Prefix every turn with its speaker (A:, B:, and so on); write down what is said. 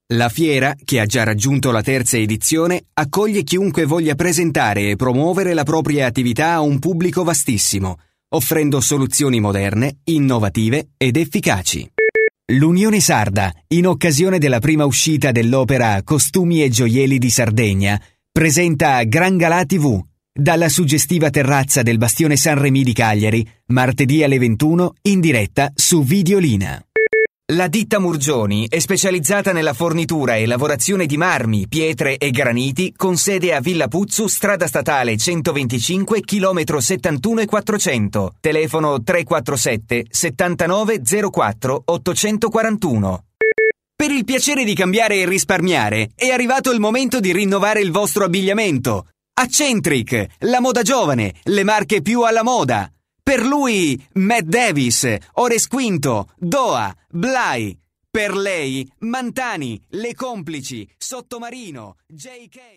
A: La fiera, che ha già raggiunto la terza edizione, accoglie chiunque voglia presentare e promuovere la propria attività a un pubblico vastissimo, offrendo soluzioni moderne, innovative ed efficaci. L'Unione Sarda, in occasione della prima uscita dell'opera Costumi e gioielli di Sardegna, presenta Gran Galà TV, dalla suggestiva terrazza del Bastione San Remì di Cagliari, martedì alle 21, in diretta su Videolina. La ditta Murgioni è specializzata nella fornitura e lavorazione di marmi, pietre e graniti con sede a Villa Puzzu, strada statale 125, chilometro 71 e 400. Telefono 347 79 04 841. Per il piacere di cambiare e risparmiare, è arrivato il momento di rinnovare il vostro abbigliamento. Accentric, la moda giovane, le marche più alla moda. Per lui, Matt Davis, Ores Quinto, Doha, Blay. Per lei, Mantani, Le Complici, Sottomarino, JK.